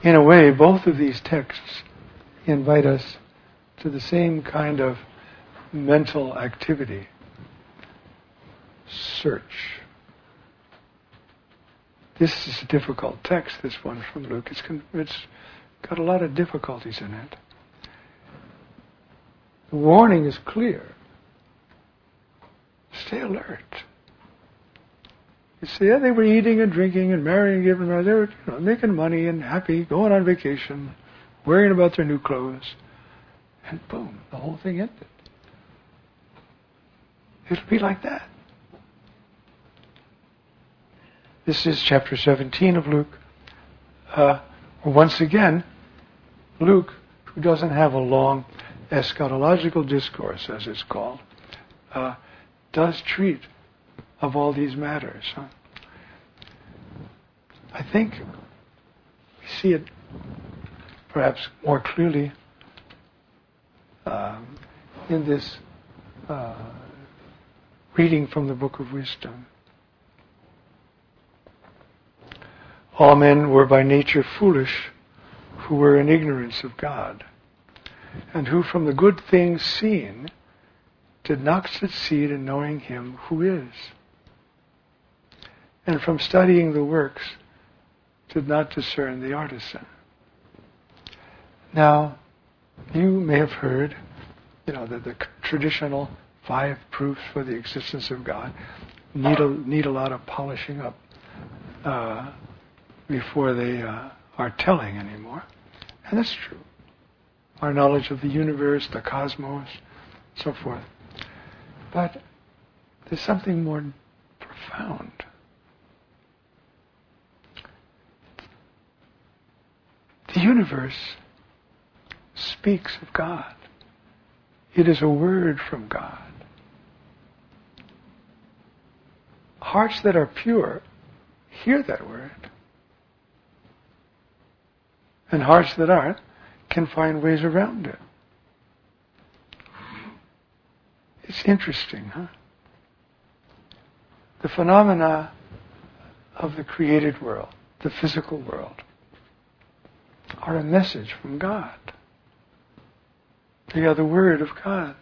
In a way, both of these texts invite us to the same kind of mental activity. Search. This is a difficult text, this one from Luke. It's got a lot of difficulties in it. The warning is clear. Stay alert. You see, they were eating and drinking and marrying and giving marriage. They were making money and happy, going on vacation, worrying about their new clothes. And boom, the whole thing ended. It'll be like that. This is chapter 17 of Luke. Once again, Luke, who doesn't have a long eschatological discourse, as it's called, does treat of all these matters. I think we see it perhaps more clearly in this reading from the Book of Wisdom. All men were by nature foolish, who were in ignorance of God, and who from the good things seen did not succeed in knowing Him who is, and from studying the works did not discern the artisan. Now, you may have heard, that the traditional 5 proofs for the existence of God need a lot of polishing up before they are telling anymore. And that's true. Our knowledge of the universe, the cosmos, so forth. But there's something more profound. The universe speaks of God. It is a word from God. Hearts that are pure hear that word. And hearts that aren't can find ways around it. It's interesting, huh? The phenomena of the created world, the physical world, are a message from God. They are the Word of God.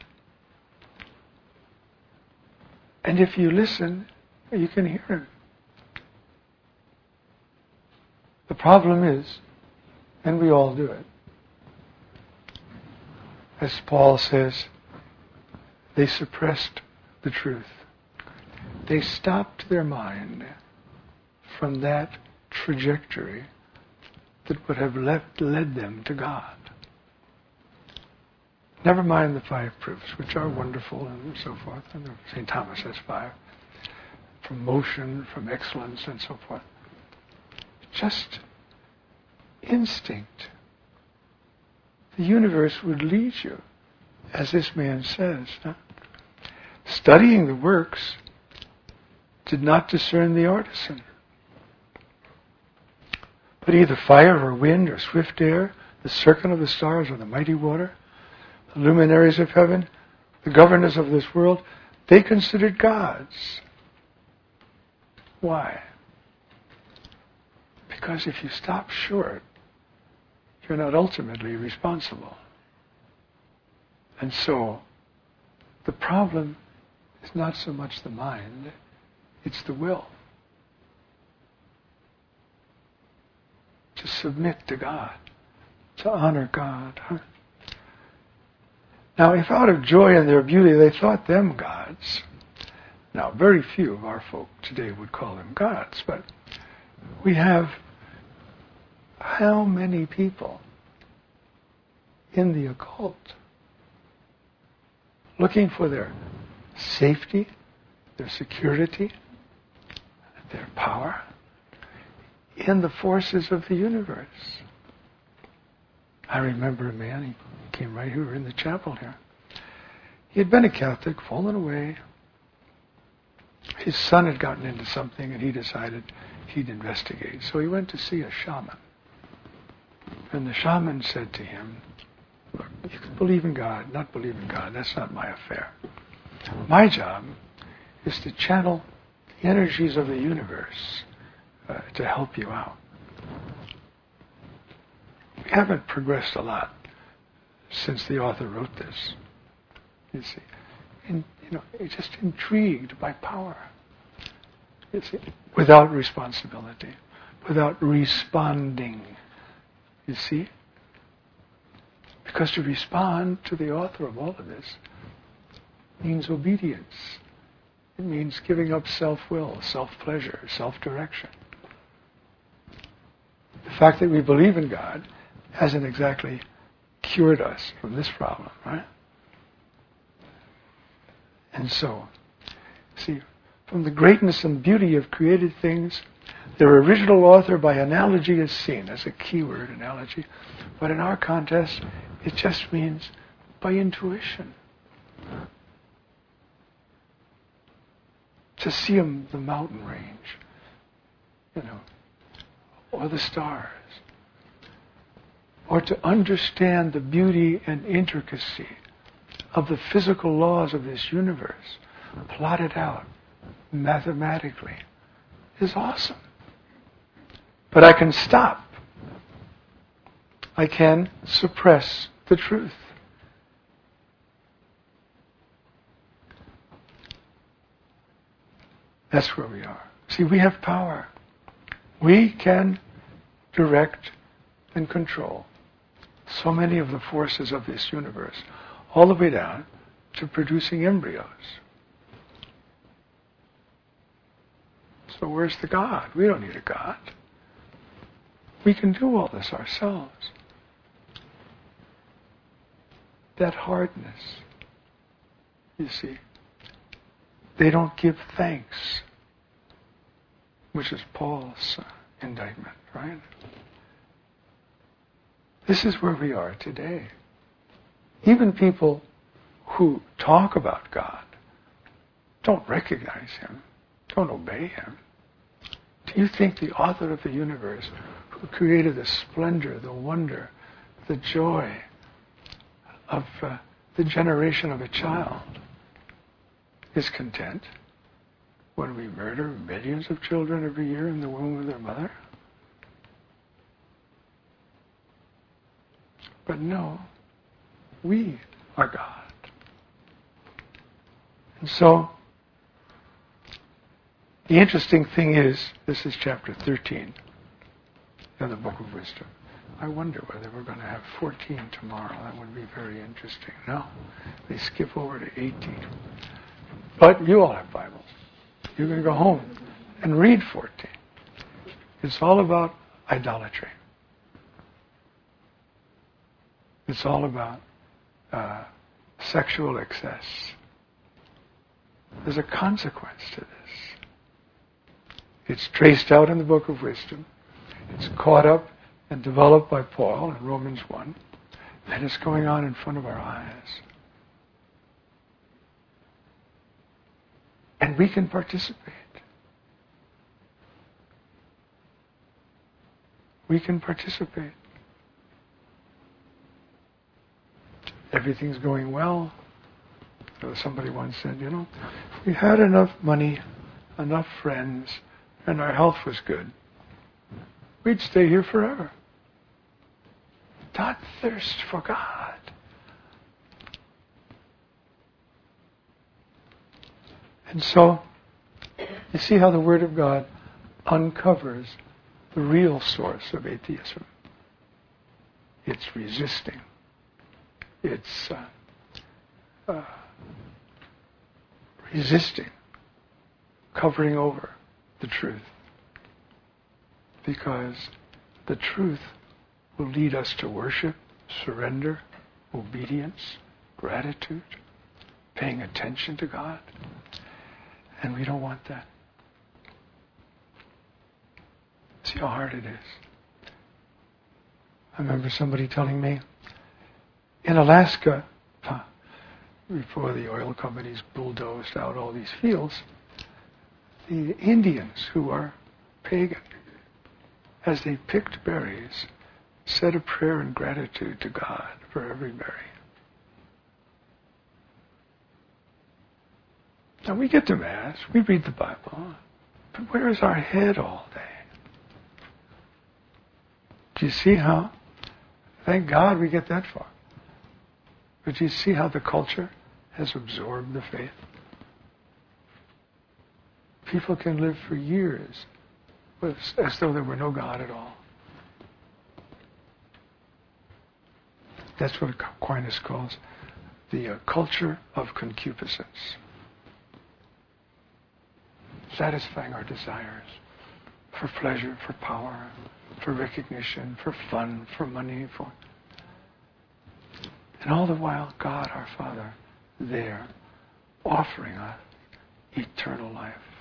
And if you listen, you can hear Him. The problem is, and we all do it, as Paul says, they suppressed the truth. They stopped their mind from that trajectory that would have led them to God. Never mind the 5 proofs, which are wonderful and so forth. And St. Thomas has 5. From motion, from excellence, and so forth. Just instinct. The universe would lead you, as this man says. Studying the works did not discern the artisan. But either fire or wind or swift air, the circuit of the stars or the mighty water, the luminaries of heaven, the governors of this world, they considered gods. Why? Because if you stop short, you're not ultimately responsible. And so, the problem is not so much the mind, it's the will. To submit to God, to honor God. Now, if out of joy in their beauty they thought them gods, now very few of our folk today would call them gods, but we have how many people in the occult looking for their safety, their security, their power in the forces of the universe. I remember a man, he came right here in the chapel here. He had been a Catholic, fallen away. His son had gotten into something and he decided he'd investigate. So he went to see a shaman. And the shaman said to him, "Look, you can believe in God, not believe in God, that's not my affair. My job is to channel the energies of the universe to help you out." haven't progressed a lot since the author wrote this. You see, and it's just intrigued by power. You see, without responsibility, without responding. You see, because to respond to the author of all of this means obedience. It means giving up self-will, self-pleasure, self-direction. The fact that we believe in God hasn't exactly cured us from this problem, right? And so, see, from the greatness and beauty of created things, their original author by analogy is seen. That's a key word, analogy. But in our context, it just means by intuition. To see the mountain range, or the stars. Or to understand the beauty and intricacy of the physical laws of this universe, plotted out mathematically, is awesome. But I can stop. I can suppress the truth. That's where we are. See, we have power. We can direct and control so many of the forces of this universe, all the way down to producing embryos. So where's the God? We don't need a God. We can do all this ourselves. That hardness, you see, they don't give thanks, which is Paul's indictment, right? This is where we are today. Even people who talk about God don't recognize Him, don't obey Him. Do you think the author of the universe, who created the splendor, the wonder, the joy of the generation of a child, is content when we murder millions of children every year in the womb of their mother? But no, we are God. And so, the interesting thing is, this is chapter 13 of the Book of Wisdom. I wonder whether we're going to have 14 tomorrow. That would be very interesting. No, they skip over to 18. But you all have Bibles. You're going to go home and read 14. It's all about idolatry. It's all about sexual excess. There's a consequence to this. It's traced out in the Book of Wisdom. It's caught up and developed by Paul in Romans 1. And it's going on in front of our eyes. And we can participate. We can participate. Everything's going well. Somebody once said, if we had enough money, enough friends, and our health was good, we'd stay here forever. Not thirst for God. And so, you see how the Word of God uncovers the real source of atheism. It's resisting. It's resisting, covering over the truth. Because the truth will lead us to worship, surrender, obedience, gratitude, paying attention to God. And we don't want that. See how hard it is. I remember somebody telling me, in Alaska, before the oil companies bulldozed out all these fields, the Indians, who are pagan, as they picked berries, said a prayer in gratitude to God for every berry. Now we get to Mass, we read the Bible, but where is our head all day? Do you see how Thank God we get that far. But you see how the culture has absorbed the faith? People can live for years as though there were no God at all. That's what Aquinas calls the culture of concupiscence. Satisfying our desires for pleasure, for power, for recognition, for fun, for money, and all the while God our Father there offering us eternal life.